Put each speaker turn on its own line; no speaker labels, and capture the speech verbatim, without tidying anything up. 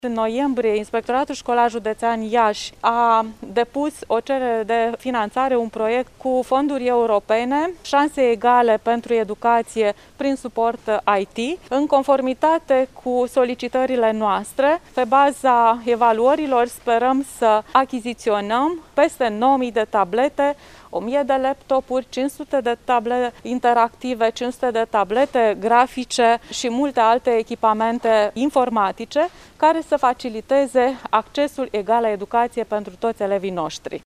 În noiembrie, Inspectoratul Școlar Județean Iași a depus o cerere de finanțare, un proiect cu fonduri europene, șanse egale pentru educație prin suport I T, în conformitate cu solicitările noastre. Pe baza evaluărilor sperăm să achiziționăm peste nouă mii de tablete, o mie de laptopuri, cinci sute de tablete interactive, cinci sute de tablete grafice și multe alte echipamente informatice care să faciliteze accesul egal la educație pentru toți elevii noștri.